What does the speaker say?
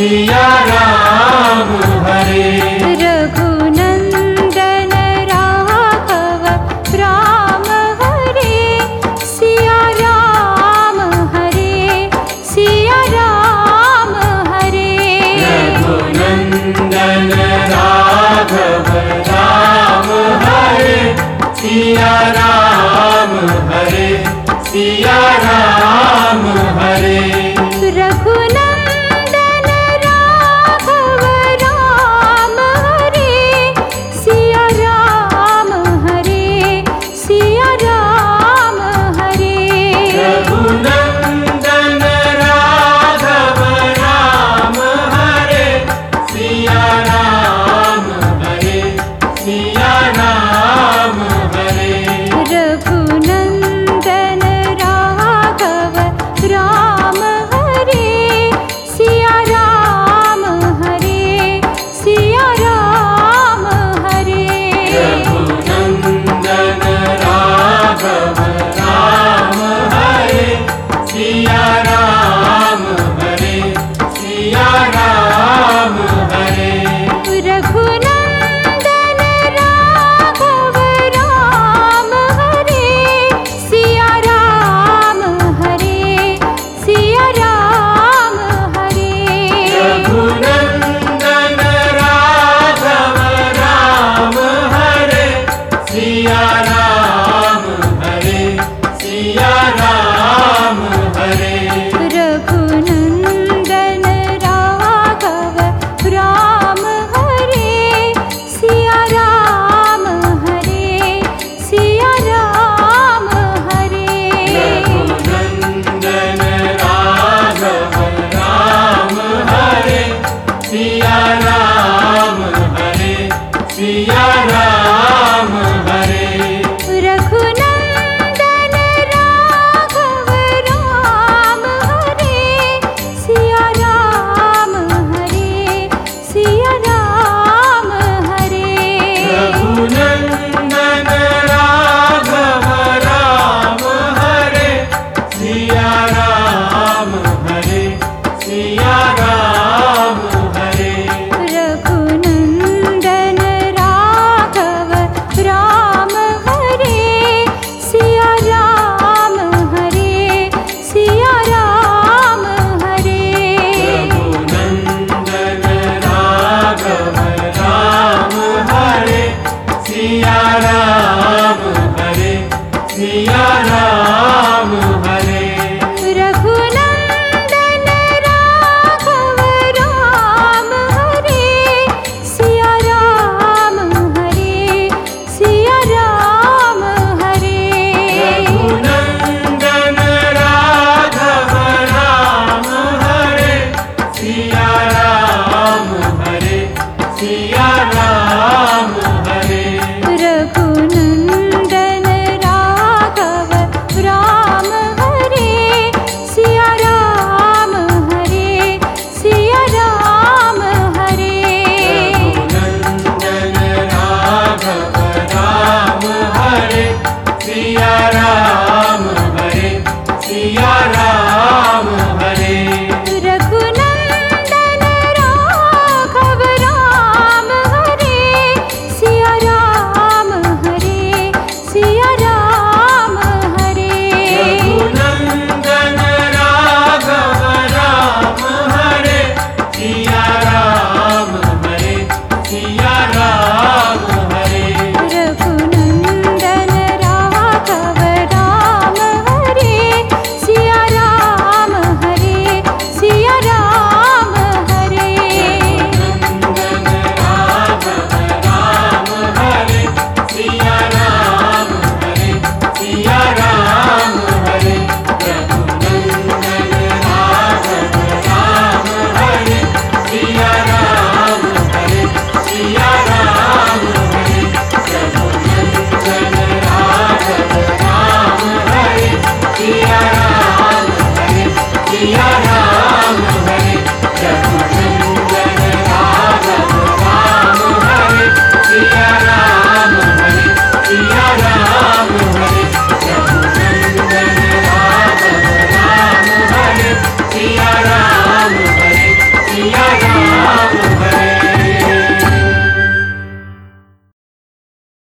Siya Ram Hare. Raghunandan Raghav Ram Hare, Siya Ram Hare, Siya Ram Hare. Raghunandan Raghav Ram Hare, Siya Ram Hare, Siya Ram Hare. Raghunandan Raghav Ram Hare, Siya Ram Hare, Siya Ram Hare. Raghunandan Raghav Ram Hare, Siya Ram Hare, Siya Ram Hare. Raghunandan Raghav Ram Hare, Siya Ram Hare, Siya Ram Hare. Raghunandan Raghav Ram Hare, Siya Ram Hare, Siya Ram Hare. Raghunandan Raghav Ram Hare, Siya Ram Hare, Siya Ram Hare. Raghunandan Raghav Ram Hare, Siya Ram Hare, Siya Ram Hare. Raghunandan Raghav Ram Hare, Siya Ram Hare, Siya Ram Hare. Raghunandan Raghav Ram Hare, Siya Ram Hare, Siya Ram Hare. Raghunandan Raghav Ram Hare, Siya Ram Hare, Siya Ram Hare. Raghunandan Raghav Ram Hare, Siya Ram Hare, Siya Ram Hare. Raghunandan Raghav Ram Hare, Siya Ram Hare, Siya Ram Hare. Raghunandan Raghav Ram Hare, Siya Ram Hare, Siya Ram Hare. Raghunandan Raghav Ram Hare, Siya Ram Hare, Siya Ram Hare. Raghunandan Raghav Ram Hare, Siya Ram Hare, Siya Ram Hare. Raghunandan Raghav Ram Hare, Siya Ram Hare, Siya Ram Hare. Raghunandan Raghav Ram Hare,